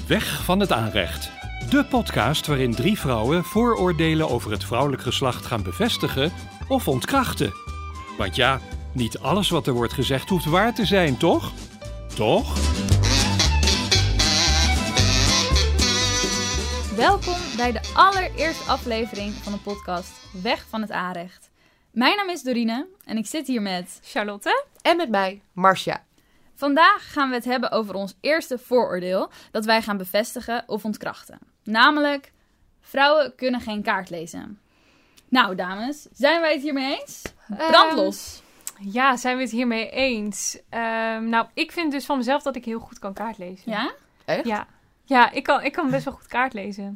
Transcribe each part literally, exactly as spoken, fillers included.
Weg van het aanrecht. De podcast waarin drie vrouwen vooroordelen over het vrouwelijk geslacht gaan bevestigen of ontkrachten. Want ja, niet alles wat er wordt gezegd hoeft waar te zijn, toch? Toch? Welkom bij de allereerste aflevering van de podcast Weg van het aanrecht. Mijn naam is Dorine en ik zit hier met Charlotte en met mij, Marcia. Vandaag gaan we het hebben over ons eerste vooroordeel dat wij gaan bevestigen of ontkrachten. Namelijk, vrouwen kunnen geen kaart lezen. Nou dames, zijn wij het hiermee eens? Brand los! Um, ja, zijn we het hiermee eens? Um, nou, ik vind dus van mezelf dat ik heel goed kan kaart lezen. Ja? Echt? Ja, ja ik, kan, ik kan best wel goed kaart lezen.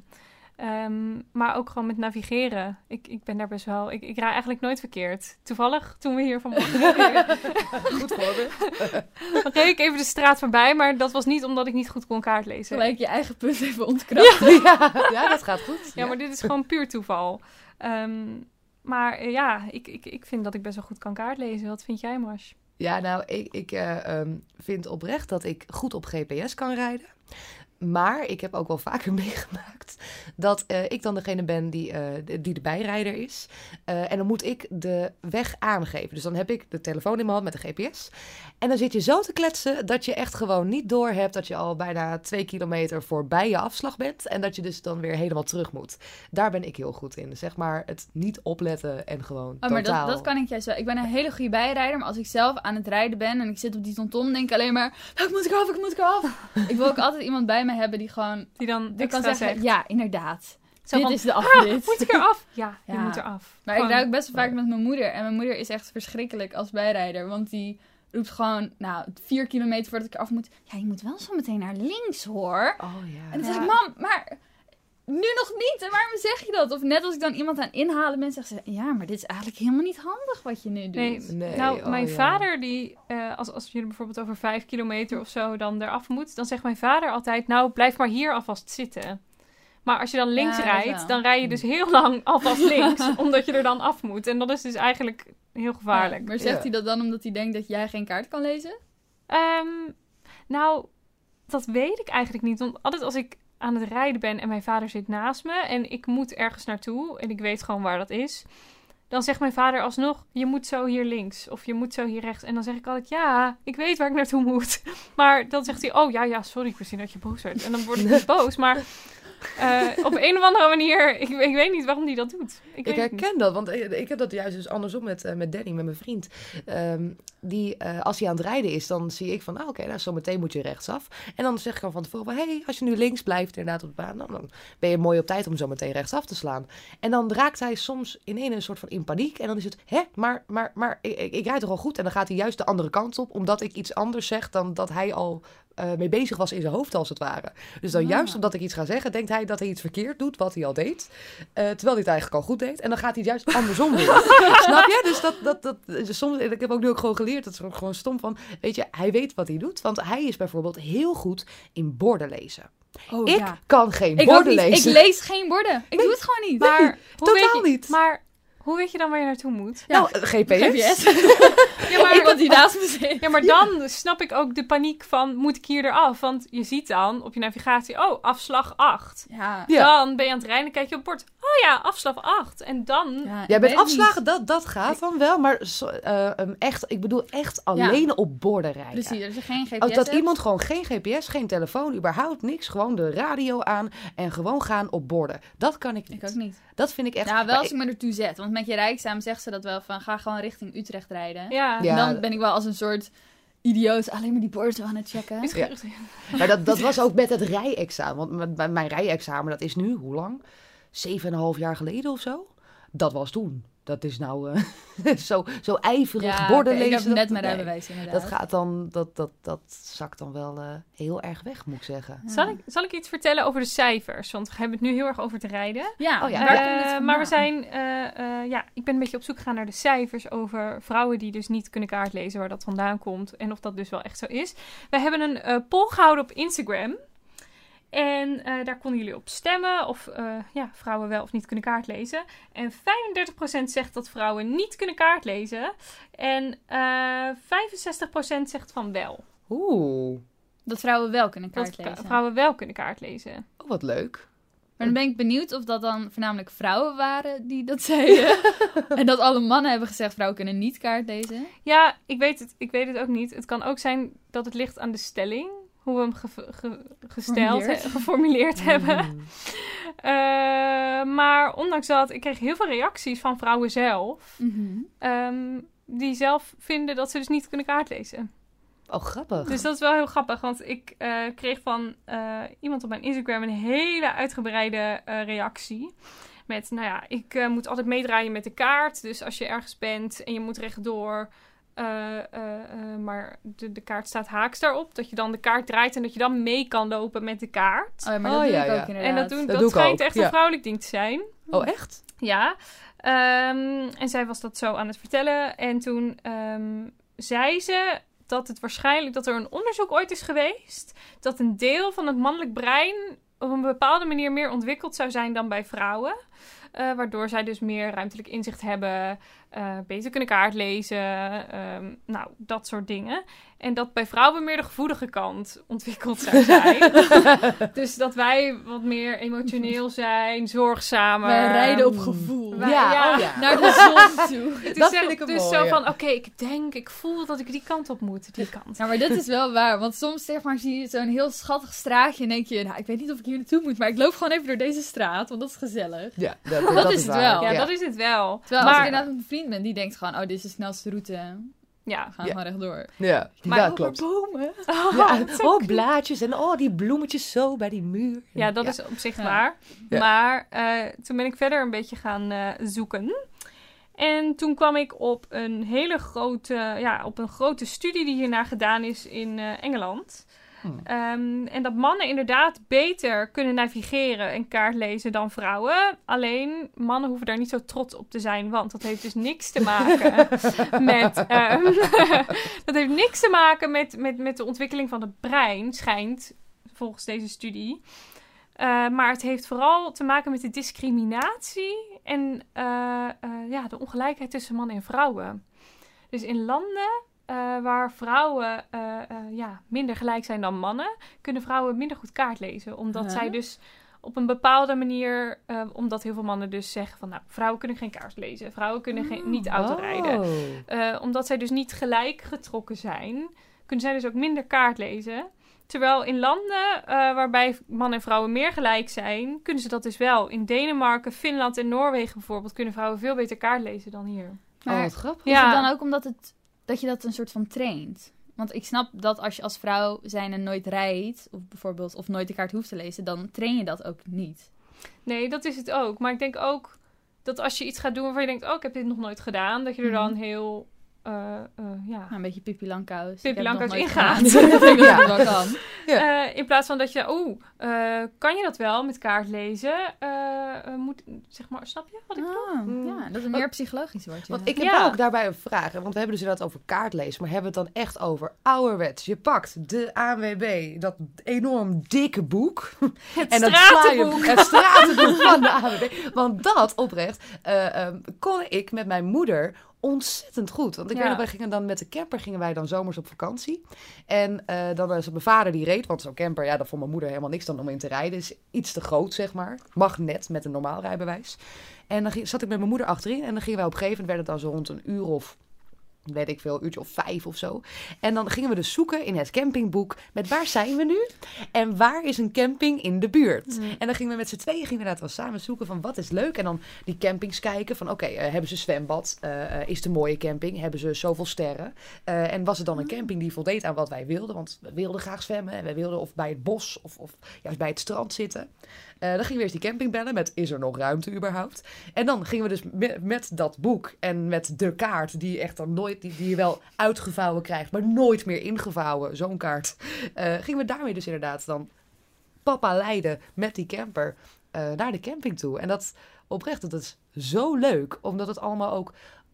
Um, maar ook gewoon met navigeren. Ik, ik ben daar best wel... Ik, ik rij eigenlijk nooit verkeerd. Toevallig, toen we hier vanmorgen reden. Goed voorbeeld. Dan reed ik even de straat voorbij, maar dat was niet omdat ik niet goed kon kaart lezen. Gelijk je eigen punt even ontkrachten. Ja, ja, ja, dat gaat goed. Ja, maar dit is gewoon puur toeval. Um, maar uh, ja, ik, ik, ik vind dat ik best wel goed kan kaart lezen. Wat vind jij, Mars? Ja, nou, ik, ik uh, um, vind oprecht dat ik goed op G P S kan rijden. Maar ik heb ook wel vaker meegemaakt dat uh, ik dan degene ben die, uh, die de bijrijder is. Uh, en dan moet ik de weg aangeven. Dus dan heb ik de telefoon in mijn hand met de G P S. En dan zit je zo te kletsen dat je echt gewoon niet doorhebt dat je al bijna twee kilometer voorbij je afslag bent. En dat je dus dan weer helemaal terug moet. Daar ben ik heel goed in. Zeg maar het niet opletten en gewoon Oh, maar totaal... dat, dat kan ik juist wel. Ik ben een hele goede bijrijder, maar als ik zelf aan het rijden ben en ik zit op die TomTom, denk ik alleen maar, ik moet ik af, ik moet ik af. Ik wil ook altijd iemand bij me hebben die gewoon die dan die kan zeggen, zegt. Ja, inderdaad. Zo dit van, is de afrit. Ah, moet ik eraf? Ja, je ja. moet eraf. Maar gewoon. Ik rijd ook best wel vaak met mijn moeder. En mijn moeder is echt verschrikkelijk als bijrijder. Want die roept gewoon, nou, vier kilometer voordat ik eraf moet. Ja, je moet wel zo meteen naar links, hoor. Oh ja. En dan ja. zeg ik, mam, maar nu nog niet. En waarom zeg je dat? Of net als ik dan iemand aan inhalen ben, zegt ze, ja, maar dit is eigenlijk helemaal niet handig wat je nu doet. Nee, nee nou, oh, mijn ja. vader, die, uh, als, als je bijvoorbeeld over vijf kilometer of zo dan eraf moet, dan zegt mijn vader altijd, nou, blijf maar hier alvast zitten. Maar als je dan links ja, rijdt, dan rij je dus heel lang alvast links, omdat je er dan af moet. En dat is dus eigenlijk heel gevaarlijk. Ja, maar zegt ja. hij dat dan omdat hij denkt dat jij geen kaart kan lezen? Um, nou, dat weet ik eigenlijk niet. Want altijd als ik aan het rijden ben en mijn vader zit naast me en ik moet ergens naartoe en ik weet gewoon waar dat is, dan zegt mijn vader alsnog, je moet zo hier links of je moet zo hier rechts. En dan zeg ik altijd, ja, ik weet waar ik naartoe moet. Maar dan zegt hij, oh ja, ja, sorry, ik wist niet dat je boos werd. En dan word ik niet boos, maar uh, op een of andere manier, ik, ik weet niet waarom hij dat doet. Ik, Ik herken dat, want ik heb dat juist dus andersom met, uh, met Danny, met mijn vriend. Um, die, uh, als hij aan het rijden is, dan zie ik van, ah, oké, okay, nou, zometeen moet je rechtsaf. En dan zeg ik al van tevoren, hé, hey, als je nu links blijft inderdaad op de baan, dan, dan ben je mooi op tijd om zo meteen rechtsaf te slaan. En dan raakt hij soms in een soort van in paniek. En dan is het, hè, maar, maar, maar ik, ik, ik rijd toch al goed? En dan gaat hij juist de andere kant op, omdat ik iets anders zeg dan dat hij al uh, mee bezig was in zijn hoofd, als het ware. Dus dan Ah. juist omdat ik iets ga zeggen, denkt hij dat hij iets verkeerd doet, wat hij al deed. Uh, terwijl hij het eigenlijk al goed deed. En dan gaat hij het juist andersom doen. Snap je? Dus dat, dat, dat, dus soms, ik heb ook nu ook gewoon geleerd, dat is ook gewoon stom van, weet je, hij weet wat hij doet. Want hij is bijvoorbeeld heel goed in borden lezen. Oh, ik ja. kan geen Ik borden ook niet. lezen. Ik lees geen borden. Ik Nee. doe het gewoon niet. Maar, Nee, hoe totaal weet je, niet. Maar hoe weet je dan waar je naartoe moet? Ja. Nou, G P S. G P S. Ja, maar, Iemand die naast me zit. ja, maar dan snap ik ook de paniek van, moet ik hier eraf? Want je ziet dan op je navigatie, oh, afslag acht. Ja. Ja. Dan ben je aan het rijden en kijk je op het bord. Oh ja, afslag acht. En dan... Ja, ik Ja, weet met het afslagen, dat, dat gaat dan wel. Maar zo, uh, um, echt, ik bedoel echt alleen op borden rijden. Precies, er is geen G P S. Als dat hebt. iemand gewoon geen G P S, geen telefoon, überhaupt niks. Gewoon de radio aan en gewoon gaan op borden. Dat kan ik niet. Ik ook niet. Dat vind ik echt... Ja, wel maar als ik me ertoe zet. Want met je rijexamen zegt ze dat wel van, ga gewoon richting Utrecht rijden. Ja. Ja. En dan ben ik wel als een soort idioot alleen maar die borden aan het checken. Is Ja. goed. Maar dat, dat was ook met het rijexamen. Want met, met mijn rijexamen, dat is nu, hoe lang? Zeven en een half jaar geleden of zo? Dat was toen. Dat is nou uh, zo, zo ijverig Ja, borden oké, lezen. ik heb net dat, mijn nee, rijbewijs inderdaad. Dat gaat dan, dat, dat, dat zakt dan wel uh, heel erg weg, moet ik zeggen. Ja. Zal ik, zal ik iets vertellen over de cijfers? Want we hebben het nu heel erg over te rijden. Ja, Oh ja. waar Uh, komt dit vandaan? maar we zijn, uh, uh, ja, ik ben een beetje op zoek gegaan naar de cijfers over vrouwen die dus niet kunnen kaartlezen, waar dat vandaan komt en of dat dus wel echt zo is. We hebben een uh, poll gehouden op Instagram. En uh, daar konden jullie op stemmen of uh, ja, vrouwen wel of niet kunnen kaartlezen. En vijfendertig procent zegt dat vrouwen niet kunnen kaartlezen. En uh, vijfenzestig procent zegt van wel. Oeh. Dat vrouwen wel kunnen Dat kaart lezen. vrouwen wel kunnen kaart lezen. Oh, wat leuk. Maar dan ben ik benieuwd of dat dan voornamelijk vrouwen waren die dat zeiden. En dat alle mannen hebben gezegd, vrouwen kunnen niet kaart lezen. Ja, ik weet het, ik weet het ook niet. Het kan ook zijn dat het ligt aan de stelling. Hoe we hem ge- ge- gesteld, Geformuleerd. he- geformuleerd hebben. Mm. Uh, maar ondanks dat, ik kreeg heel veel reacties van vrouwen zelf. Mm-hmm. Um, die zelf vinden dat ze dus niet kunnen kaartlezen. Oh, grappig. Dus dat is wel heel grappig. Want ik uh, kreeg van uh, iemand op mijn Instagram een hele uitgebreide uh, reactie. Met, nou ja, ik uh, moet altijd meedraaien met de kaart. Dus als je ergens bent en je moet rechtdoor... Uh, uh, uh, maar de, de kaart staat haaks daarop. Dat je dan de kaart draait en dat je dan mee kan lopen met de kaart. Oh, maar Oh, dat doe ja, ik ook ja. inderdaad. En dat, doen, Dat dat, doe ik schijnt ook, echt ja. een vrouwelijk ding te zijn. Oh, echt? Ja. Um, en zij was dat zo aan het vertellen. En toen um, zei ze dat het waarschijnlijk... dat er een onderzoek ooit is geweest... dat een deel van het mannelijk brein... op een bepaalde manier meer ontwikkeld zou zijn dan bij vrouwen. Uh, waardoor zij dus meer ruimtelijk inzicht hebben... Uh, beter kunnen kaart lezen, um, nou, dat soort dingen. En dat bij vrouwen meer de gevoelige kant ontwikkeld zou zijn. Dus dat wij wat meer emotioneel zijn, zorgzamer. Wij rijden op gevoel. Wij- ja, ja. Oh, ja. Naar de zon toe. Het is Dat zo- vind ik een Dus mooie. zo van, oké, okay, ik denk, ik voel dat ik die kant op moet, die kant. Ja, maar dit is wel waar. Want soms zeg maar, zie je zo'n heel schattig straatje en denk je... Nou, ik weet niet of ik hier naartoe moet, maar ik loop gewoon even door deze straat. Want dat is gezellig. Ja, dat, Dat is het waar. wel. Ja, dat is het wel. Terwijl als ik maar, inderdaad met een vriend ben, die denkt gewoon... Oh, dit is de snelste route. We ja. gaan Ja. gewoon rechtdoor. Ja, Maar ja Over klopt. bomen. Oh, Ja, dat is oh, ook- blaadjes en oh, die bloemetjes zo bij die muur. ja, dat is op zich Ja. waar. Ja. Maar uh, toen ben ik verder een beetje gaan uh, zoeken. En toen kwam ik op een hele grote, ja, op een grote studie die hierna gedaan is in uh, Engeland. Hmm. Um, en dat mannen inderdaad beter kunnen navigeren en kaart lezen dan vrouwen. Alleen mannen hoeven daar niet zo trots op te zijn, want dat heeft dus niks te maken met. Um, dat heeft niks te maken met, met, met de ontwikkeling van het brein, schijnt volgens deze studie. Uh, maar het heeft vooral te maken met de discriminatie en uh, uh, ja, de ongelijkheid tussen mannen en vrouwen. Dus in landen uh, waar vrouwen uh, uh, ja, minder gelijk zijn dan mannen, kunnen vrouwen minder goed kaart lezen. Omdat Huh? zij dus op een bepaalde manier, uh, omdat heel veel mannen dus zeggen van nou, vrouwen kunnen geen kaart lezen, vrouwen kunnen geen, niet autorijden. Oh. Uh, omdat zij dus niet gelijk getrokken zijn, kunnen zij dus ook minder kaart lezen. Terwijl in landen uh, waarbij mannen en vrouwen meer gelijk zijn, kunnen ze dat dus wel. In Denemarken, Finland en Noorwegen bijvoorbeeld kunnen vrouwen veel beter kaart lezen dan hier. Maar Oh, wat grappig. is Ja. het dan ook omdat het, dat je dat een soort van traint? Want ik snap dat als je als vrouw zijn en nooit rijdt, of bijvoorbeeld, of nooit de kaart hoeft te lezen, dan train je dat ook niet. Nee, dat is het ook. Maar ik denk ook dat als je iets gaat doen waarvan je denkt, oh, ik heb dit nog nooit gedaan, dat je er dan Mhm. heel, uh, uh, ja... Nou, een beetje Pippi Langkous. Pippi Ik heb het nog Langkous nooit ingaat. gedaan, dus ik denk dat het wel kan. Ja. Uh, in plaats van dat je, oh, uh, kan je dat wel met kaart lezen? Uh, uh, moet, zeg maar, snap je wat ik bedoel? Ah, Mm. ja, dat het meer psychologisch wordt. Ja. Want ik heb Ja. ook daarbij een vraag. hè, Want we hebben dus inderdaad over kaartlezen. Maar hebben we het dan echt over ouderwets? Je pakt de A N W B, dat enorm dikke boek. Het En dan sla stratenboek. je het stratenboek van de A N W B. Want dat, oprecht, uh, um, kon ik met mijn moeder ontzettend goed. Want ik Ja. weet nog, wij gingen dan met de camper gingen wij dan zomers op vakantie. En uh, dan was het mijn vader die reed. Want zo'n camper, ja, dat vond mijn moeder helemaal niks dan om in te rijden. Is iets te groot, zeg maar. Mag net met een normaal rijbewijs. En dan ging, zat ik met mijn moeder achterin. En dan gingen wij op een gegeven moment, werd het dan zo rond een uur of, weet ik veel, een uurtje of vijf of zo. En dan gingen we dus zoeken in het campingboek met waar zijn we nu? En waar is een camping in de buurt? Mm. En dan gingen we met z'n tweeën gingen we inderdaad wel samen zoeken van wat is leuk. En dan die campings kijken van oké, okay, uh, hebben ze zwembad? Uh, uh, is het een mooie camping? Hebben ze zoveel sterren? Uh, en was het dan een camping die voldeed aan wat wij wilden? Want we wilden graag zwemmen. En wij wilden of bij het bos of, of juist bij het strand zitten. Uh, dan gingen we eerst die camping bellen met is er nog ruimte überhaupt? En dan gingen we dus met, met dat boek en met de kaart die je echt dan nooit, die, die je wel uitgevouwen krijgt, maar nooit meer ingevouwen, zo'n kaart. Uh, gingen we daarmee dus inderdaad dan papa leiden met die camper uh, naar de camping toe. En dat oprecht, dat is zo leuk, omdat het allemaal ook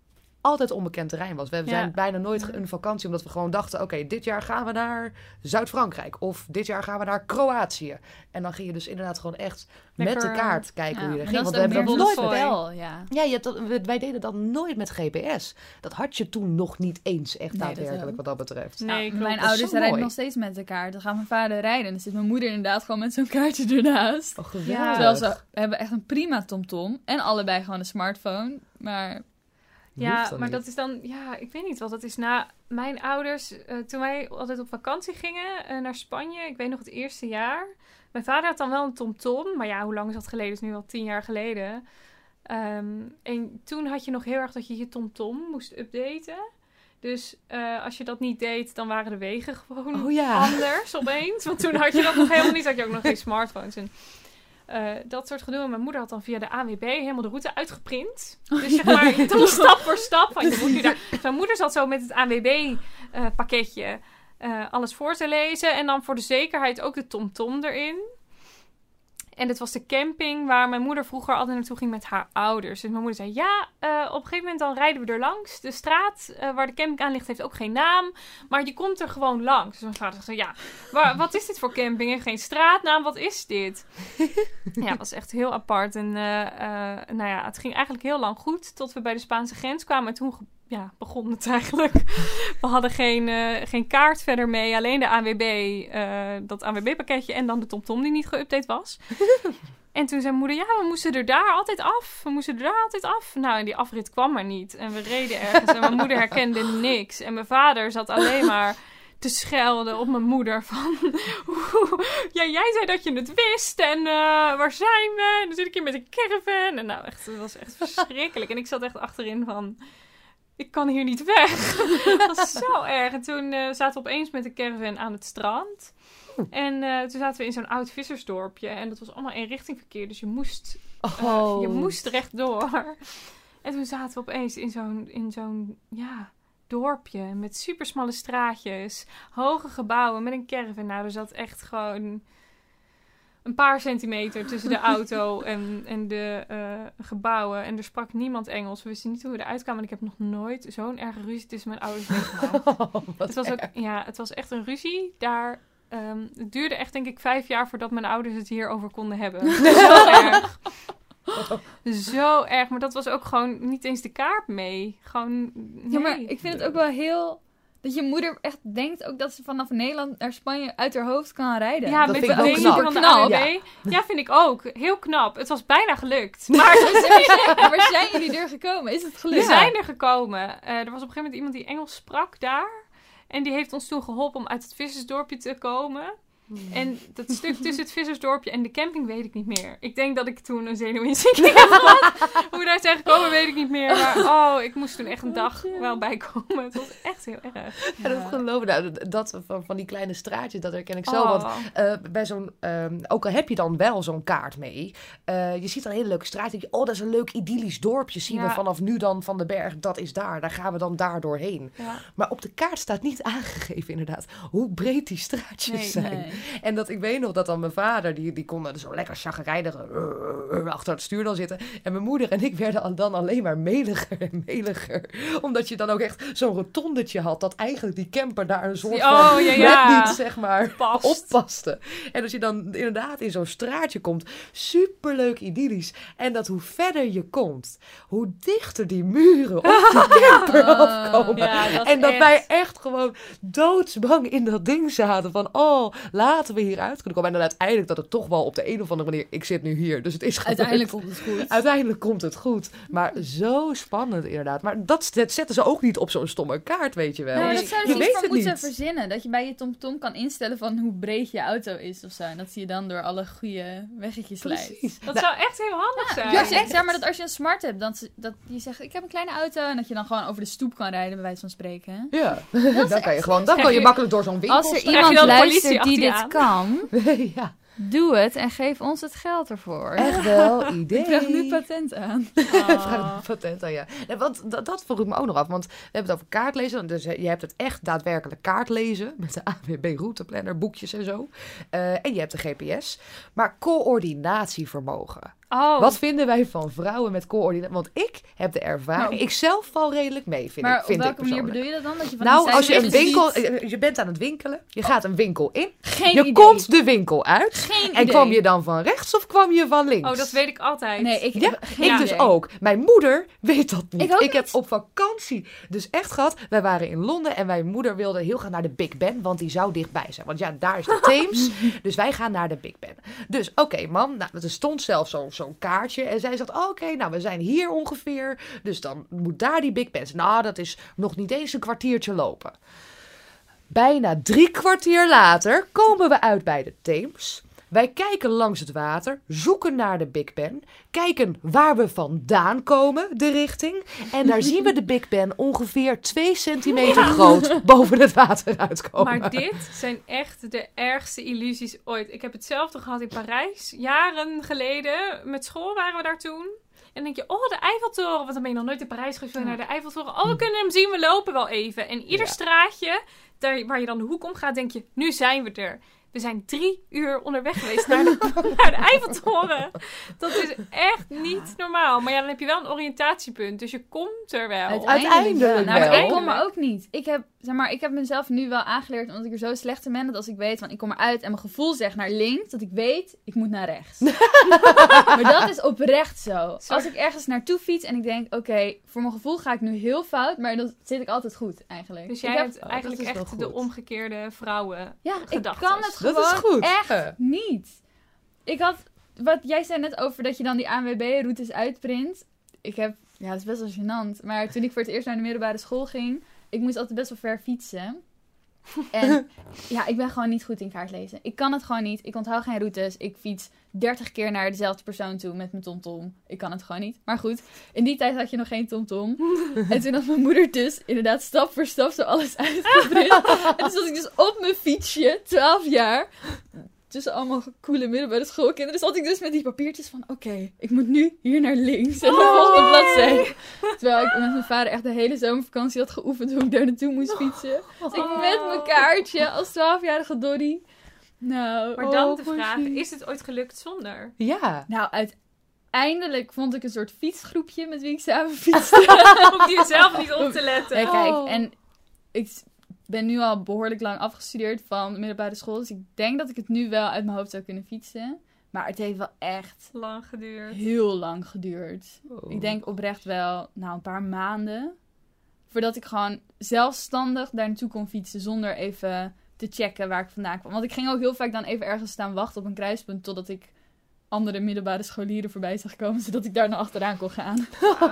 altijd onbekend terrein was. We Ja. zijn bijna nooit een vakantie, omdat we gewoon dachten, oké, okay, dit jaar gaan we naar Zuid-Frankrijk. Of dit jaar gaan we naar Kroatië. En dan ging je dus inderdaad gewoon echt Lekker, met de kaart kijken Ja, hoe je er maar ging. dat Want is we ook hebben meer dat zo'n nooit met... spel, ja. Ja, je hebt dat, we- wij deden dat nooit met G P S. Dat had je toen nog niet eens echt Nee, dat daadwerkelijk wel. wat dat betreft. Nee, Nou, klopt. mijn Dat is ouders zo rijden mooi. nog steeds met de kaart. Dan gaat mijn vader rijden. En dan zit mijn moeder inderdaad gewoon met zo'n kaartje ernaast. Oh, Ja. geweldig. Terwijl ze hebben echt een prima TomTom. En allebei gewoon een smartphone. Maar Hoeft Ja, dan maar niet. dat is dan... Ja, ik weet niet wat dat is. Na mijn ouders, eh, toen wij altijd op vakantie gingen eh, naar Spanje... Ik weet nog het eerste jaar. Mijn vader had dan wel een TomTom. Maar ja, hoe lang is dat geleden? Dat is nu al tien jaar geleden. Ehm, en toen had je nog heel erg dat je je TomTom moest updaten. Dus eh, als je dat niet deed, dan waren de wegen gewoon Oh ja. anders opeens. Want toen had je dat nog helemaal niet. Had je ook nog geen smartphones. En uh, dat soort gedoe. En mijn moeder had dan via de A N W B helemaal de route uitgeprint. Dus zeg maar, je doet stap voor stap. Van, je moet nu daar... Dus mijn moeder zat zo met het A N W B-pakketje uh, uh, alles voor te lezen. En dan voor de zekerheid ook de TomTom erin. En dit was de camping waar mijn moeder vroeger altijd naartoe ging met haar ouders. Dus mijn moeder zei, ja, uh, op een gegeven moment dan rijden we er langs. De straat uh, waar de camping aan ligt heeft ook geen naam. Maar je komt er gewoon langs. Dus mijn vader zei, ja, waar, wat is dit voor camping? En geen straatnaam, wat is dit? Ja, het was echt heel apart. En uh, uh, nou ja, het ging eigenlijk heel lang goed. Tot we bij de Spaanse grens kwamen. En toen ja, begon het eigenlijk. We hadden geen, uh, geen kaart verder mee. Alleen de A N W B, uh, dat A N W B-pakketje. En dan de TomTom die niet geüpdate was. En toen zei moeder, ja, we moesten er daar altijd af. We moesten er daar altijd af. Nou, en die afrit kwam maar niet. En we reden ergens. En mijn moeder herkende niks. En mijn vader zat alleen maar te schelden op mijn moeder. Van, ja, jij zei dat je het wist. En uh, waar zijn we? En dan zit ik hier met een caravan. En nou, echt, het was echt verschrikkelijk. En ik zat echt achterin van... Ik kan hier niet weg. Dat was zo erg. En toen uh, zaten we opeens met de caravan aan het strand. En uh, toen zaten we in zo'n oud vissersdorpje. En dat was allemaal eenrichtingverkeer. Dus je moest, uh, Oh. je moest rechtdoor. En toen zaten we opeens in zo'n, in zo'n ja, dorpje. Met super smalle straatjes. Hoge gebouwen met een caravan. Nou, er zat echt gewoon... een paar centimeter tussen de auto en, en de uh, gebouwen. En er sprak niemand Engels. We wisten niet hoe we eruit kwamen. En ik heb nog nooit zo'n erge ruzie tussen mijn ouders meegemaakt. Oh, het, was ook, ja, het was echt een ruzie. Daar, um, het duurde echt denk ik vijf jaar voordat mijn ouders het hierover konden hebben. Zo erg. Zo erg. Maar dat was ook gewoon niet eens de kaart mee. Gewoon, nee. Ja, maar ik vind het ook wel heel... Dat je moeder echt denkt ook dat ze vanaf Nederland naar Spanje uit haar hoofd kan rijden. Ja, Dat met vind de ik ook dingen knap. van de Knap. A N W B. Ja. ja, vind ik ook. Heel knap. Het was bijna gelukt. Maar Maar waar zijn jullie er gekomen? Is het we gelukt? zijn er gekomen. Uh, er was op een gegeven moment iemand die Engels sprak daar. En die heeft ons toen geholpen om uit het vissersdorpje te komen. En dat stuk tussen het vissersdorpje en de camping weet ik niet meer. Ik denk dat ik toen een zenuwinzinking heb gehad. Hoe we daar zijn gekomen weet ik niet meer. Maar oh, ik moest toen echt een dag wel bijkomen. Het was echt heel erg. Ja, dat geloof ik. Nou, dat van, van die kleine straatjes, dat herken ik zo. Oh. Want uh, bij zo'n, um, ook al heb je dan wel zo'n kaart mee, uh, je ziet dan een hele leuke straat. En denk je, oh, dat is een leuk idyllisch dorpje. Zien Ja. we vanaf nu dan van de berg, dat is daar. Daar gaan we dan daar doorheen. Ja. Maar op de kaart staat niet aangegeven inderdaad hoe breed die straatjes Nee, zijn. Nee. En dat ik weet nog dat dan mijn vader, die, die kon zo lekker chagrijnig uh, achter het stuur dan zitten. En mijn moeder en ik werden dan alleen maar meliger en meliger. Omdat je dan ook echt zo'n rotondetje had, dat eigenlijk die camper daar een soort Oh, van ja, ja. net niet, zeg maar, Past. oppaste. En als je dan inderdaad in zo'n straatje komt, superleuk idyllisch. En dat hoe verder je komt, hoe dichter die muren op die camper afkomen. Ja, dat en dat echt. wij echt gewoon doodsbang in dat ding zaten. Van, oh, laten we hieruit kunnen komen. En dan uiteindelijk dat het toch wel op de een of andere manier... Ik zit nu hier, dus het is gebeurd. Uiteindelijk komt het goed. Uiteindelijk komt het goed. Maar zo spannend inderdaad. Maar dat, dat zetten ze ook niet op zo'n stomme kaart, weet je wel. Nou, Nee, dat zou je je iets weet voor het moeten niet. verzinnen. Dat je bij je TomTom kan instellen van hoe breed je auto is of zo. En dat zie je dan door alle goede weggetjes leidt. Precies. Dat Nou, zou echt heel handig zijn. Ja, zeg, zeg maar dat als je een smart hebt, dan, dat je zegt ik heb een kleine auto. En dat je dan gewoon over de stoep kan rijden, bij wijze van spreken. ja, dan kan je echt- gewoon, dan Krijg kan je je- makkelijk door zo'n winkel Als er staan. Krijg je iemand dan de politie luistert die achter je dit kan, Ja, doe het en geef ons het geld ervoor. echt wel idee. Ik krijg nu patent aan. Oh. Patent aan, ja. Nee, want dat, dat vroeg ik me ook nog af. Want we hebben het over kaartlezen. Dus je hebt het echt daadwerkelijk kaartlezen. Met de A N W B routeplanner, boekjes en zo. Uh, en je hebt de G P S. Maar coördinatievermogen. Oh, Wat vinden wij van vrouwen met coördinatie? Want ik heb de ervaring, Nou, ik zelf val redelijk mee, vind maar ik, vind op welke ik manier persoonlijk. bedoel je dat dan? Dat je van Nou, die als je een cijfers winkel, ziet? je bent aan het winkelen, je gaat een winkel in, Geen je idee. komt de winkel uit. Geen En idee. kwam je dan van rechts of kwam je van links? oh, dat weet ik altijd. Nee, ik Ja, heb geen ik Ja. dus idee. ook. Mijn moeder weet dat niet. Ik ook heb niet. op vakantie dus echt gehad. Wij waren in Londen en mijn moeder wilde heel graag naar de Big Ben, want die zou dichtbij zijn. Want ja, daar is de Theems. Dus wij gaan naar de Big Ben. Dus oké, mam. Nou, er stond zelfs zo- zo'n kaartje. En zij zegt, oh, oké, nou, we zijn hier ongeveer. Dus dan moet daar die Big Ben zijn. Nou, dat is nog niet eens een kwartiertje lopen. Bijna drie kwartier later komen we uit bij de Theems. Wij kijken langs het water, zoeken naar de Big Ben, kijken waar we vandaan komen, de richting. En daar zien we de Big Ben ongeveer twee centimeter groot boven het water uitkomen. Maar dit zijn echt de ergste illusies ooit. Ik heb hetzelfde gehad in Parijs. Jaren geleden. Met school waren we daar toen. En dan denk je, oh, de Eiffeltoren. Want dan ben je nog nooit in Parijs geweest. Naar de Eiffeltoren. Oh, we kunnen hem zien. We lopen wel even. En ieder Ja. straatje, daar, waar je dan de hoek om gaat, denk je, nu zijn we er. We zijn drie uur onderweg geweest naar de, naar de Eiffeltoren. Dat is echt niet normaal. Maar ja, dan heb je wel een oriëntatiepunt. Dus je komt er wel. Uiteindelijk wel. Nou, maar wel. ik kom er ook niet. Ik heb, zeg maar, ik heb mezelf nu wel aangeleerd, omdat ik er zo slecht in ben, dat als ik weet van ik kom eruit en mijn gevoel zegt naar links, dat ik weet, ik moet naar rechts. Maar dat is oprecht zo. Als ik ergens naartoe fiets en ik denk, oké, voor mijn gevoel ga ik nu heel fout, maar dan zit ik altijd goed eigenlijk. Dus Ik jij heb- hebt Oh, eigenlijk dat is wel echt de goed. omgekeerde vrouwen. Ja, ik gedachtes. kan het Dat is gewoon goed. echt Ja. niet. Ik had, wat jij zei net over dat je dan die A N W B-routes uitprint. Ik heb, ja, dat is best wel gênant. Maar toen ik voor het eerst naar de middelbare school ging, ik moest altijd best wel ver fietsen. En ja, ik ben gewoon niet goed in kaartlezen. Ik kan het gewoon niet. Ik onthoud geen routes. Ik fiets dertig keer naar dezelfde persoon toe met mijn tomtom. Ik kan het gewoon niet. Maar goed, in die tijd had je nog geen tomtom. En toen had mijn moeder dus inderdaad stap voor stap zo alles uitgeprint. En toen zat ik dus op mijn fietsje, twaalf jaar, tussen allemaal coole middelbare schoolkinderen, zat ik dus met die papiertjes van, oké, ik moet nu hier naar links. En de volgende bladzijde. Terwijl ik met mijn vader echt de hele zomervakantie had geoefend hoe ik daar naartoe moest fietsen. Dus ik met mijn kaartje als twaalfjarige Doddy. Nou, Maar dan oh, de wat vraag, lief. is het ooit gelukt zonder? Ja. Nou, uiteindelijk vond ik een soort fietsgroepje met wie ik samen fietste. Om jezelf niet op te letten. Ja, kijk, Oh. en ik ben nu al behoorlijk lang afgestudeerd van de middelbare school. Dus ik denk dat ik het nu wel uit mijn hoofd zou kunnen fietsen. Maar het heeft wel echt Lang geduurd. heel lang geduurd. Oh. Ik denk oprecht wel, nou, een paar maanden. Voordat ik gewoon zelfstandig daar naartoe kon fietsen zonder even te checken waar ik vandaan kwam. Want ik ging ook heel vaak dan even ergens staan wachten op een kruispunt totdat ik andere middelbare scholieren voorbij zag komen, zodat ik daar naar achteraan kon gaan.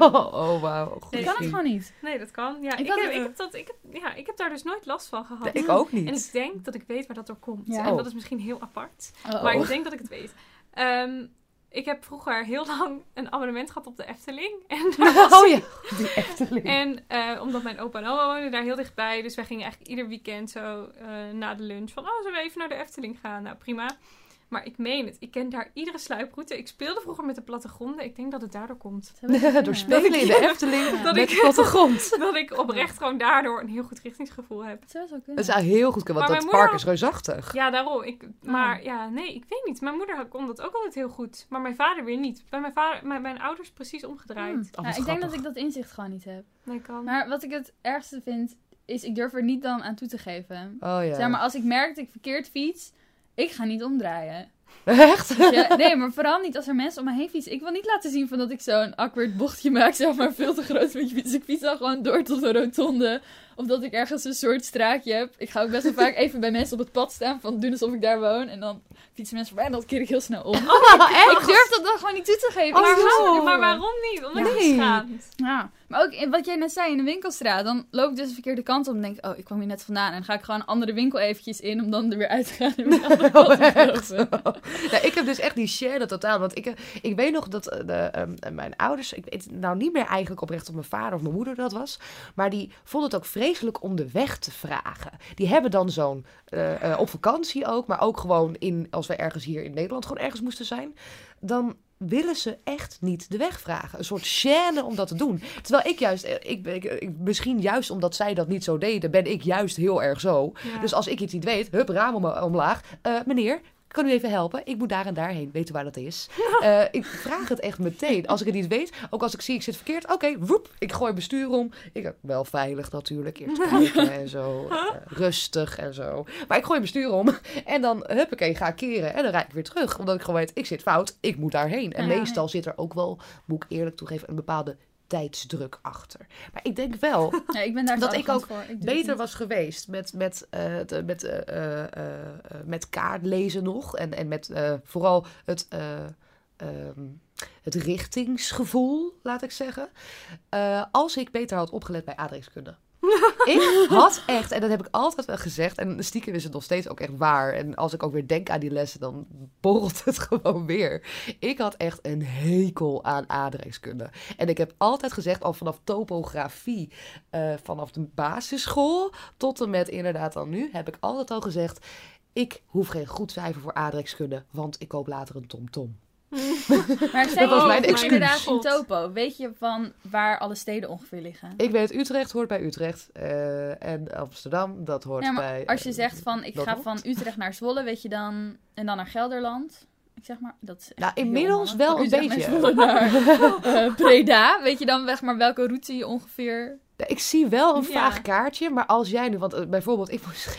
Oh, wauw. Goed. Ik kan het gewoon niet. Nee, dat kan. Ja, Ik ik, had heb, het- ik, heb dat, ik, heb, ja, ik heb daar dus nooit last van gehad. Nee, ik ook niet. En ik denk dat ik weet waar dat door komt. Ja. En Oh. dat is misschien heel apart. Oh. Maar ik denk dat ik het weet. Ehm, ik heb vroeger heel lang een abonnement gehad op de Efteling. En, daar was Oh ik- ja, die Efteling. en eh, omdat mijn opa en oma woonden daar heel dichtbij. Dus wij gingen eigenlijk ieder weekend zo eh, na de lunch van... Oh, zullen we even naar de Efteling gaan? Nou, prima. Maar ik meen het. Ik ken daar iedere sluiproute. Ik speelde vroeger met de plattegronden. Ik denk dat het daardoor komt. Door spelen in de Efteling Dat met ik- de plattegrond. Dat ik oprecht gewoon daardoor een heel goed richtingsgevoel heb. Het zou zo kunnen. Dat is eigenlijk heel goed, want Maar dat mijn park moeder- is reusachtig. Ja, daarom. Ik, maar ja, nee, ik weet niet. Mijn moeder kon dat ook altijd heel goed. Maar mijn vader weer niet. Bij mijn, vader, mijn, mijn ouders precies omgedraaid. Hmm. Oh, wat Nou, ik denk dat grappig. ik dat inzicht gewoon niet heb. Nee, kan. Maar wat ik het ergste vind, is ik durf er niet dan aan toe te geven. Oh ja. Zeg maar, als ik merk dat ik verkeerd fiets, ik ga niet omdraaien. Echt? Ja, nee, maar vooral niet als er mensen om me heen fietsen. Ik wil niet laten zien van dat ik zo'n awkward bochtje maak, zeg maar, veel te groot met je fiets. Ik fiets dan gewoon door tot een rotonde. Of dat ik ergens een soort straatje heb. Ik ga ook best wel vaak even bij mensen op het pad staan, van doen alsof ik daar woon. En dan fietsen mensen voorbij en dan keer ik heel snel om. Ik durf dat dan gewoon niet toe te geven. Oh, Ik maar, ga waarom, zo. maar waarom niet? Omdat je Nee. je schaamt. Ja, maar ook in- wat jij net zei in de winkelstraat. Dan loop ik dus de verkeerde kant op en denk oh, ik kwam hier net vandaan. En dan ga ik gewoon een andere winkel eventjes in om dan er weer uit te gaan. En weer de andere kant op te echt lopen. Nou, ik heb dus echt die share totaal. Want ik, ik weet nog dat eh, de, ehm, mijn ouders... Ik weet nou niet meer eigenlijk oprecht of mijn vader of mijn moeder dat was. Maar die vonden het ook vreselijk om de weg te vragen. Die hebben dan zo'n... eh, eh, op vakantie ook, maar ook gewoon in, als we ergens hier in Nederland gewoon ergens moesten zijn. Dan willen ze echt niet de weg vragen. Een soort gêne om dat te doen. Terwijl ik juist... eh, Ik, ik, ik, misschien juist omdat zij dat niet zo deden, ben ik juist heel erg zo. Ja. Dus als ik iets niet weet, hup, raam om, omlaag. Eh, meneer, kan u even helpen? Ik moet daar en daarheen. Weet u waar dat is? Uh, ik vraag het echt meteen. Als ik het niet weet, ook als ik zie ik zit verkeerd. Oké, okay, woep, ik gooi mijn stuur om. Ik, wel veilig natuurlijk. Eerst kijken en zo. Uh, rustig en zo. Maar ik gooi mijn stuur om. En dan, huppakee, ga ik keren. En dan rijd ik weer terug. Omdat ik gewoon weet, ik zit fout. Ik moet daarheen. En ja, meestal zit er ook wel, moet ik eerlijk toegeven, een bepaalde tijdsdruk achter. Maar ik denk wel ja, ik ben daar dat ik ook voor. Ik beter was geweest met, met, uh, de, met, uh, uh, uh, met kaartlezen nog. En, en met uh, vooral het, uh, um, het richtingsgevoel, laat ik zeggen. Uh, als ik beter had opgelet bij aardrijkskunde. Ik had echt, en dat heb ik altijd wel gezegd, en stiekem is het nog steeds ook echt waar. En als ik ook weer denk aan die lessen, dan borrelt het gewoon weer. Ik had echt een hekel aan aardrijkskunde. En ik heb altijd gezegd, al vanaf topografie, uh, vanaf de basisschool tot en met inderdaad dan nu, heb ik altijd al gezegd, ik hoef geen goed cijfer voor aardrijkskunde, want ik koop later een TomTom. Maar zeg dat was mijn excuus. Inderdaad in topo. Weet je van waar alle steden ongeveer liggen? Ik weet, Utrecht hoort bij Utrecht. Uh, en Amsterdam, dat hoort ja, maar bij... als je uh, zegt van, ik ga van Utrecht naar Zwolle, weet je dan... En dan naar Gelderland. Ik zeg maar, dat is nou, inmiddels wel een Utrecht beetje. Naar Zwolle, naar uh, Breda. Weet je dan weg maar welke route je ongeveer... Ik zie wel een ja. vaag kaartje, maar als jij nu... Want uh, bijvoorbeeld, ik moest...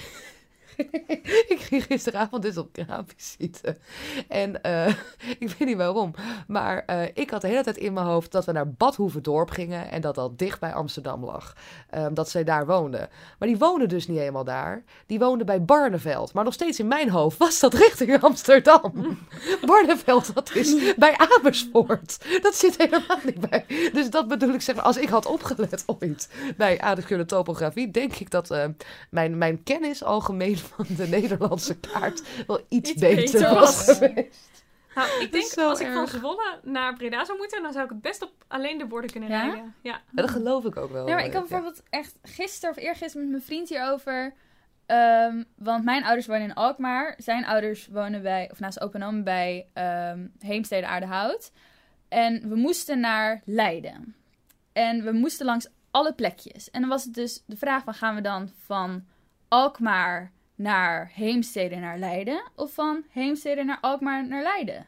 ik ging gisteravond dus op kraamvisite. En uh, ik weet niet waarom. Maar uh, ik had de hele tijd in mijn hoofd dat we naar Bad Hoeverdorp gingen. En dat dat dicht bij Amsterdam lag. Um, dat zij daar woonden. Maar die woonden dus niet helemaal daar. Die woonden bij Barneveld. Maar nog steeds in mijn hoofd was dat richting Amsterdam. Barneveld, dat is bij Amersfoort. Dat zit helemaal niet bij. Dus dat bedoel ik, zeg maar, als ik had opgelet ooit bij aardrijkskunde topografie, denk ik dat uh, mijn, mijn kennis algemeen van de Nederlandse kaart wel iets, iets beter, beter was geweest. Nou, ik denk zo als erg. ik van Zwolle naar Breda zou moeten, dan zou ik het best op alleen de borden kunnen ja? rijden. Ja? Ja, dat geloof ik ook wel. Ja, maar ik had bijvoorbeeld ja. echt gisteren of eergisteren met mijn vriend hierover. Um, want mijn ouders wonen in Alkmaar. Zijn ouders wonen bij, of naast opa en oma bij um, Heemstede Aardehout. En we moesten naar Leiden. En we moesten langs alle plekjes. En dan was het dus de vraag van, gaan we dan van Alkmaar naar Heemstede naar Leiden of van Heemstede naar Alkmaar naar Leiden?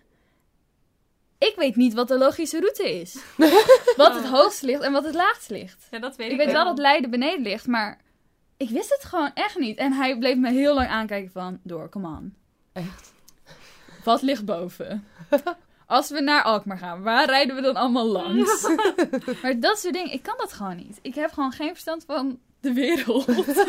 Ik weet niet wat de logische route is. Wat het hoogst ligt en wat het laagst ligt. Ja, dat weet ik. Ik weet wel wel dat Leiden beneden ligt, maar ik wist het gewoon echt niet. En hij bleef me heel lang aankijken van, door, come on. Echt? Wat ligt boven? Als we naar Alkmaar gaan, waar rijden we dan allemaal langs? Maar dat soort dingen, ik kan dat gewoon niet. Ik heb gewoon geen verstand van de wereld.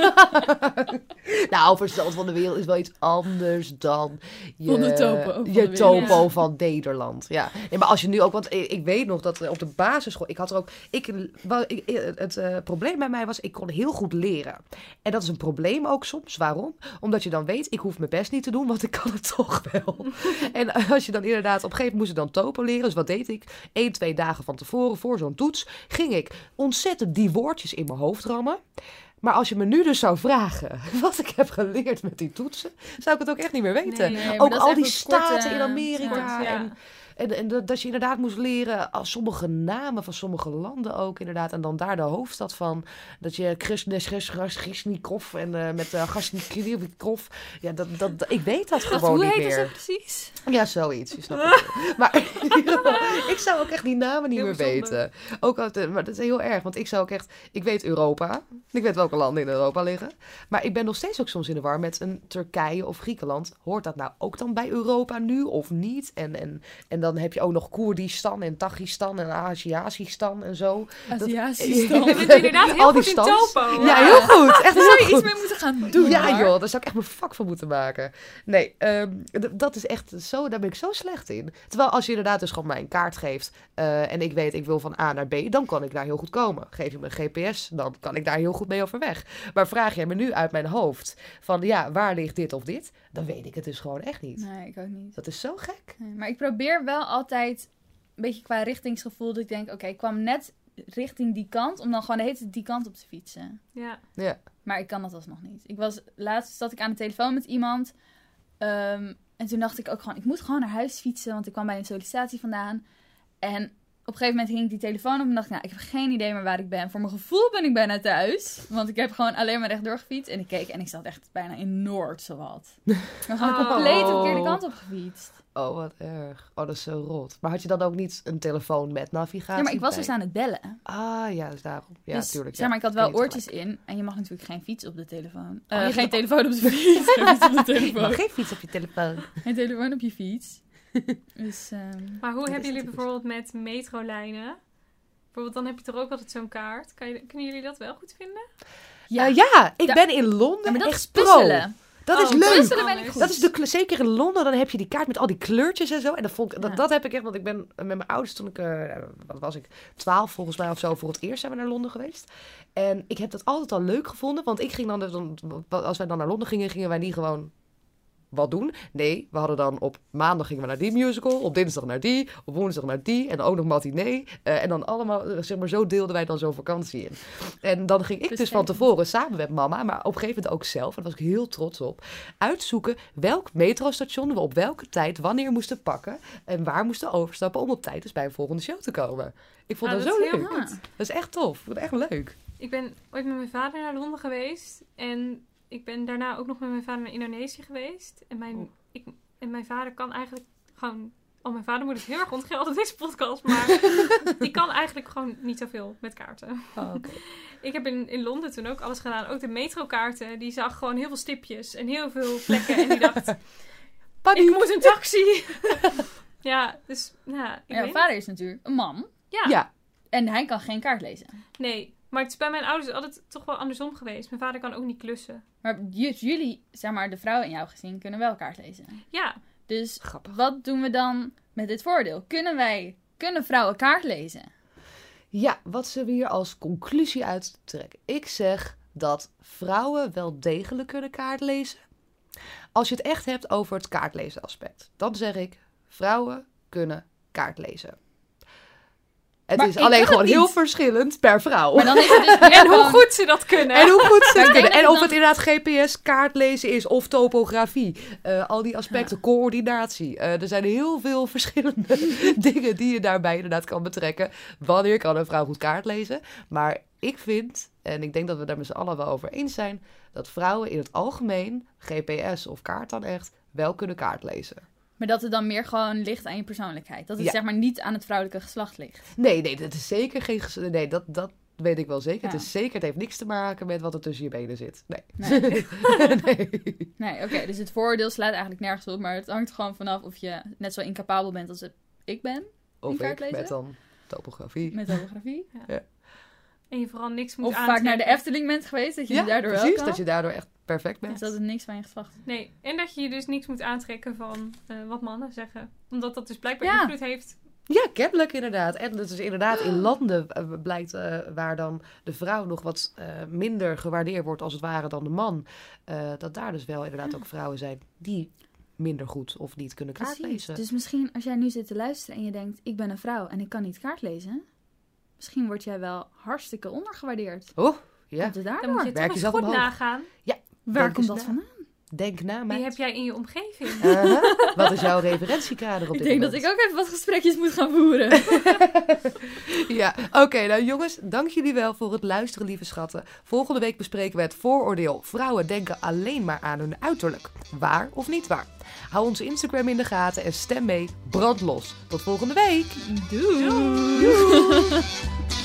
Nou, verstand van de wereld is wel iets anders dan je van de topo, van, je de topo ja. van Nederland. Ja. Nee, maar als je nu ook, want ik, ik weet nog dat op de basisschool, ik had er ook, ik, ik, het uh, probleem bij mij was, ik kon heel goed leren. En dat is een probleem ook soms. Waarom? Omdat je dan weet, ik hoef mijn best niet te doen, want ik kan het toch wel. En als je dan inderdaad, op een gegeven moment moest ik dan topo leren. Dus wat deed ik? Eén, twee dagen van tevoren, voor zo'n toets, ging ik ontzettend die woordjes in mijn hoofd rammen. Maar als je me nu dus zou vragen wat ik heb geleerd met die toetsen, zou ik het ook echt niet meer weten. Nee, nee, ook al die staten korte, in Amerika. Kort, ja. en, en, en dat, dat je inderdaad moest leren als sommige namen van sommige landen ook inderdaad. En dan daar de hoofdstad van. Dat je Krasnikov en uh, met uh, Gasnikov. Ja, dat, dat, dat, ik weet dat gewoon Hoe niet heet meer. dat precies? Ja, zoiets. Je snapt het. Maar ik zou ook echt die namen niet heel meer bijzonder. weten. Ook al, maar dat is heel erg, want ik zou ook echt... Ik weet Europa. Ik weet welke landen in Europa liggen. Maar ik ben nog steeds ook soms in de war met een Turkije of Griekenland. Hoort dat nou ook dan bij Europa nu of niet? En, en, en dan heb je ook nog Koerdistan en Tagistan en Aziatistan en zo. Aziatistan. Je bent inderdaad heel Al die goed in stands. topo. Ja, heel goed. Echt Daar heel zou je goed. iets mee moeten gaan doen. Ja, hoor. joh, daar zou ik echt mijn vak van moeten maken. Nee, um, d- dat is echt zo, daar ben ik zo slecht in. Terwijl als je inderdaad dus gewoon mij een kaart geeft uh, en ik weet, ik wil van A naar B, dan kan ik daar heel goed komen. Geef je me een G P S, dan kan ik daar heel goed mee overweg. Maar vraag jij me nu uit mijn hoofd van, ja, waar ligt dit of dit? Dan weet ik het dus gewoon echt niet. Nee, ik ook niet. Dat is zo gek. Nee, maar ik probeer wel altijd een beetje qua richtingsgevoel dat ik denk, oké, okay, ik kwam net richting die kant om dan gewoon de hele tijd die kant op te fietsen. Ja. Ja. Maar ik kan dat alsnog niet. Ik was, laatst zat ik aan de telefoon met iemand. Um, en toen dacht ik ook gewoon, ik moet gewoon naar huis fietsen. Want ik kwam bij een sollicitatie vandaan. En op een gegeven moment ging ik die telefoon op en dacht ik, nou, ik heb geen idee meer waar ik ben. Voor mijn gevoel ben ik bijna thuis. Want ik heb gewoon alleen maar rechtdoor gefietst. En ik keek en ik zat echt bijna in Noord, zowat. Ik ben gewoon Oh. compleet de verkeerde kant op gefietst. Oh, wat erg. Oh, dat is zo rot. Maar had je dan ook niet een telefoon met navigatie? Ja, maar ik was bij? dus aan het bellen. Ah, ja, dus daarom. Ja, dus, tuurlijk. zeg maar, ik had Ken wel je het oortjes in. En je mag natuurlijk geen fiets op de telefoon. Oh, Uh, je geen hebt- telefoon op de fiets. Geen fiets op de Je telefoon. mag geen fiets op je telefoon. Geen telefoon op je fiets. Dus, ehm, Maar hoe Dat hebben is jullie natuurlijk bijvoorbeeld met metrolijnen? Bijvoorbeeld, dan heb je toch ook altijd zo'n kaart. Kan je, kunnen jullie dat wel goed vinden? ja, Ja, ja ik Da- ben in Londen Ja, maar dat echt is pro. puzzelen. Dat Oh, is leuk. puzzelen ben ik goed. Dat is de, kle- zeker in Londen, dan heb je die kaart met al die kleurtjes en zo. En dat, vond ik, dat, Ja. dat heb ik echt, want ik ben met mijn ouders toen ik, eh, wat was ik, twaalf volgens mij of zo, voor het eerst zijn we naar Londen geweest. En ik heb dat altijd al leuk gevonden, want ik ging dan, dan als wij dan naar Londen gingen, gingen wij niet gewoon wat doen. Nee, we hadden dan op maandag gingen we naar die musical, op dinsdag naar die, op woensdag naar die en dan ook nog matinee. Uh, en dan allemaal, uh, zeg maar, zo deelden wij dan zo'n vakantie in. En dan ging ik dus van tevoren samen met mama, maar op een gegeven moment ook zelf, en daar was ik heel trots op, uitzoeken welk metrostation we op welke tijd wanneer moesten pakken en waar moesten overstappen om op tijd dus bij een volgende show te komen. Ik vond Ah, dat, dat zo is heel leuk. goed. Dat is echt tof. Ik vond het echt leuk. Ik ben ooit met mijn vader naar Londen geweest. En ik ben daarna ook nog met mijn vader naar Indonesië geweest. En mijn, Oh. ik, en mijn vader kan eigenlijk gewoon... Oh, mijn vader moet het heel erg ontgelden, deze podcast. Maar die kan eigenlijk gewoon niet zoveel met kaarten. Oh, okay. Ik heb in, in Londen toen ook alles gedaan. Ook de metrokaarten. Die zag gewoon heel veel stipjes en heel veel plekken. En die dacht, ik moet een taxi. Ja, dus ja, ik Ja, weet vader is natuurlijk een man. Ja, Ja. En hij kan geen kaart lezen. nee. Maar het is bij mijn ouders altijd toch wel andersom geweest. Mijn vader kan ook niet klussen. Maar j- jullie, zeg maar, de vrouwen in jouw gezin kunnen wel kaart lezen. Ja, Dus Grappig. wat doen we dan met dit voordeel? Kunnen wij, kunnen vrouwen kaart lezen? Ja, wat zullen we hier als conclusie uit trekken? Ik zeg dat vrouwen wel degelijk kunnen kaart lezen. Als je het echt hebt over het kaartlezen aspect, dan zeg ik, vrouwen kunnen kaart lezen. Het Maar is ik alleen kan gewoon het heel niet. verschillend per vrouw. Maar dan is het dus meer en hoe gewoon- goed ze dat kunnen. En hoe goed ze Maar het ik kunnen. denk En dat of het het inderdaad G P S kaartlezen is of topografie. Eh, al die aspecten, coördinatie. Eh, er zijn heel veel verschillende dingen die je daarbij inderdaad kan betrekken. Wanneer kan een vrouw goed kaart lezen? Maar ik vind, en ik denk dat we daar met z'n allen wel over eens zijn, dat vrouwen in het algemeen, G P S of kaart dan echt, wel kunnen kaart lezen. Maar dat het dan meer gewoon ligt aan je persoonlijkheid. Dat het Ja. zeg maar niet aan het vrouwelijke geslacht ligt. Nee, nee, dat is zeker geen... ges- Nee, dat, dat weet ik wel zeker. Ja. Het is zeker, het heeft niks te maken met wat er tussen je benen zit. Nee. Nee, nee. nee oké. Dus het voordeel slaat eigenlijk nergens op. Maar het hangt gewoon vanaf of je net zo incapabel bent als ik ben. Of kaart ik lezen? met dan topografie. Met topografie. En je vooral niks moet Of vaak aantrekken. naar de Efteling bent geweest. Dat je Ja, daardoor wel precies. kan. Dat je daardoor echt perfect Dus bent. dat het niks van je geslacht is. Nee, en dat je je dus niks moet aantrekken van eh, wat mannen zeggen. Omdat dat dus blijkbaar Ja. invloed heeft. Ja, kennelijk inderdaad. En dat is inderdaad in landen eh, blijkt eh, waar dan de vrouw nog wat eh, minder gewaardeerd wordt als het ware dan de man. eh, dat daar dus wel inderdaad ook vrouwen zijn die minder goed of niet kunnen kaart Precies. lezen. Dus misschien als jij nu zit te luisteren en je denkt... ik ben een vrouw en ik kan niet kaart lezen... misschien word jij wel hartstikke ondergewaardeerd. Oh, ja. Komt het Dan moet daardoor? je Werk toch eens jezelf goed omhoog. nagaan. Waar Denk komt eens dat na. vandaan? Denk na, Wie meid. heb jij in je omgeving? Uh-huh. Wat is jouw referentiekader op Ik dit denk dat moment? ik ook even wat gesprekjes moet gaan voeren. Ja, oké. nou jongens, dank jullie wel voor het luisteren, lieve schatten. Volgende week bespreken we het vooroordeel. Vrouwen denken alleen maar aan hun uiterlijk. Waar of niet waar? Hou onze Instagram in de gaten en stem mee. Brand los. Tot volgende week. Doei. Doei.